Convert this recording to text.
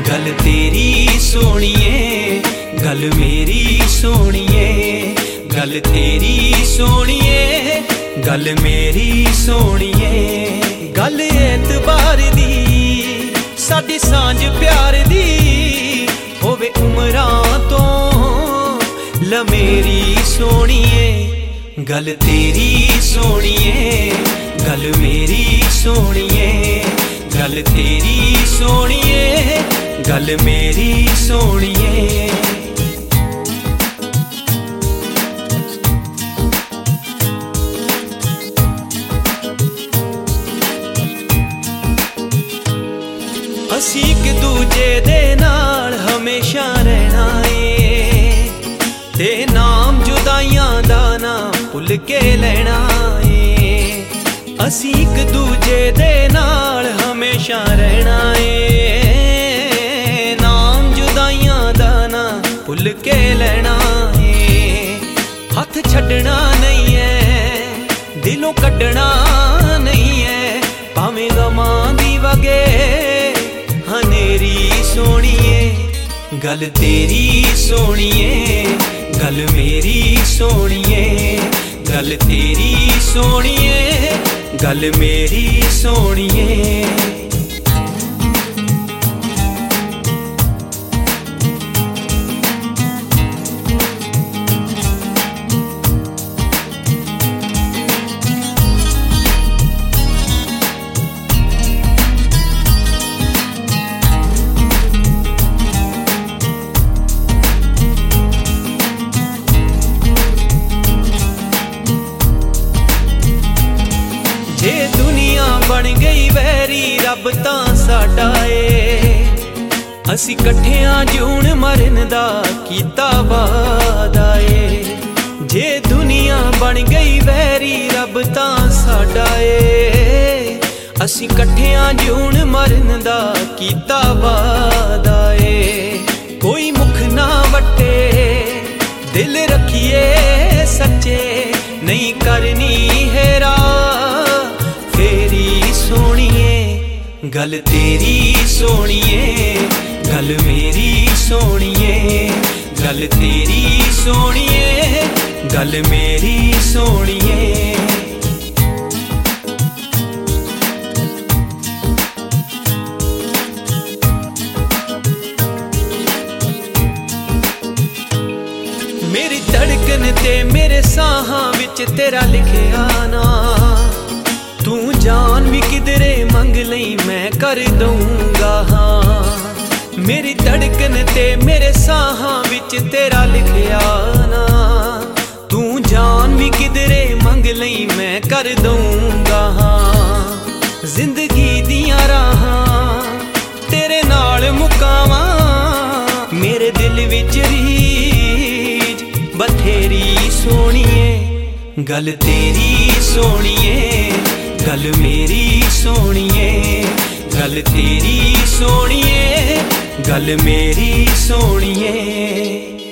गल तेरी सोहणीए गल मेरी सोहणीए, गल तेरी सोहणीए गल मेरी सोहणीए। गल एतबार दी साडी सांझ प्यार दी होवे उमरां तो लमेरी सोहणीए। गल तेरी सोहणीए गल मेरी सोहणीए, गल तेरी सोहणीए गल मेरी सोहणीए। असी एक दूजे दे नाल हमेशा रहना है, ते नाम जुदाइयां दा ना भुल के लेना है। असी एक दूजे दे नाल हमेशा रहना है, नाम जुदाइयां दा ना भुल के लेना है। हथ छड्डना नहीं है दिलों कड्डना नहीं है, भावें गमां दी वगे हनेरी सोहणीए। गल तेरी सोहणीए गल मेरी सोहणीए, गल तेरी सोहणीए गल मेरी सोहणीए। जे दुनिया बन गई वैरी रब तां साडा ए, असी कट्ठियां जून मरन दा कीता वादा ए। जे दुनिया बन गई वैरी रब तां साडा ए, असी कट्ठियां जून मरन दा कीता वादा ए। कोई मुख ना वटे दिल रखिए सच्चे, नहीं करनी हेरा तेरी सोहणीए। गल तेरी सोहणीए गल मेरी सोहणीए, गल तेरी सोहणीए गल मेरी सोहणीए। मेरी धड़कन ते मेरे साहां विच तेरा लिखिया ना, तू जान भी किधरे मंग लई मैं कर दूंगा हाँ। मेरी धड़कन ते मेरे साहां विच तेरा लिखिया ना, तू जान भी किधरे मंग लई मैं कर दूंगा हाँ। जिंदगी दियां राहां तेरे नाल मुकावां, मेरे दिल विच रीज बथेरी सोहणीए। गल तेरी सोहणीए गल मेरी सोहणीए, गल तेरी सोहणीए गल मेरी सोहणीए।